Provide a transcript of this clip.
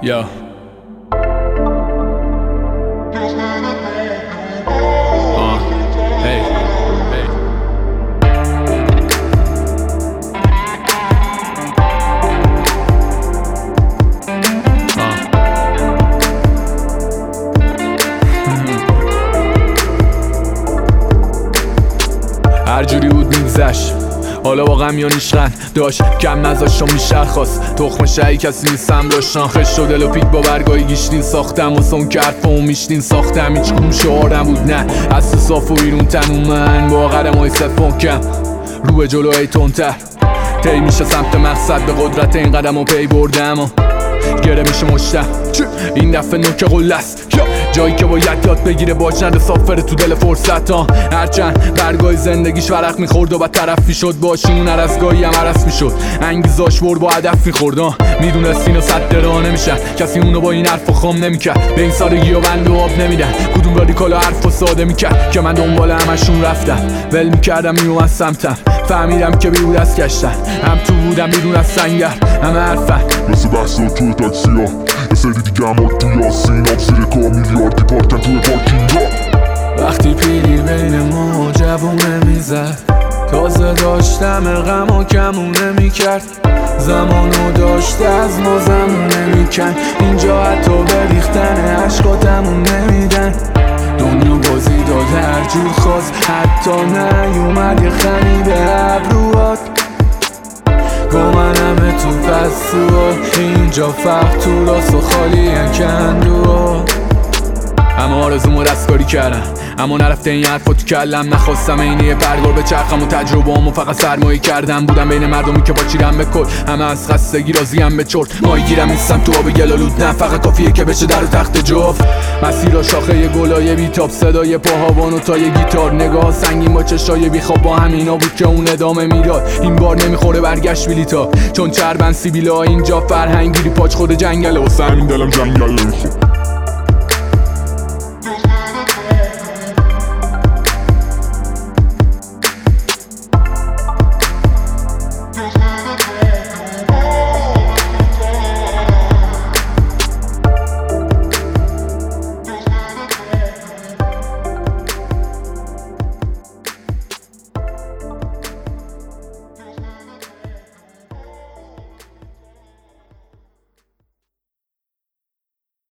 یا هر جوری بود میگذشت، حالا با غم یا نیشغن داشت کم نذاشت و میشرخواست تخم شهی کسی نیستم داشتن خش و دل و پیک با برگای گیشتین ساختم و سون کرد و میشتین ساختم هیچ کدوم شعار نبود نه از صاف و بیرون تنوم من با قدم های صد محکم رو به جلو ای تندتر طی میشه سمت مقصد به قدرت این قدم و پی بردم و گره میشه مشتم این دفعه نوک قله است جایی که باید یاد بگیره باج نده سافره تو دل فرصت ها هرچند برگای زندگیش ورق میخورد و بدطرف میشد باش این عرصگاهی هم عرص میشد انگیزاش ور با هدف میخورد میدونست اینو صد درا نمیشن کسی اونو با این حرف و خام نمیکرد به این سادگی و بند و آب نمیدن کدوم رادیکال و حرف و ساده میکرد که من دنبال همشون رفتم ول میکردم میوم از سمتم فهمیدم که بیرون از گشتن هم تو بودم بیرون از سنگر همه حرفن مثل بحثا توی تاکسیا یه سری دیگه هم توی آسیناب زیر کار میلیاردی پارکن توی پارکینگا وقتی پیلی بین ما جوونه میزد تازه داشتم غم و کمونه میکرد زمانو داشت از ما زمونه میکن اینجا حتی بریختن عشقاتمون نمیدن دنیا بازی داده هر جور خواست حتی نیومد یه خمی به ابروات با من همه تو فستوها اینجا فقط تو راست و خالی کندوها اما آرزومو دستکاری کردم اما نرفته این حرفا تو کلم نخواستم اینه برگار به چرخم و تجربه همو فقط سرمایه کردم بودم بین مردمی که با چیرم به کل همه از خستگی راضیم به چرت مایی گیرم نیستم تو آب گلالود نه فقط کافیه که بشه در و تخت جفت مسیر شاخه گلای بیتاب صدای پاهاوان و تا یه گیتار نگاه سنگین با چشای بیخواب با همینا بود که اون ادامه میداد این بار نمیخوره برگشت بلیتا چون چربن سیبیلا اینجا فرهنگیری پاچ خود جنگله واسه همین دلم جنگل نمیخواد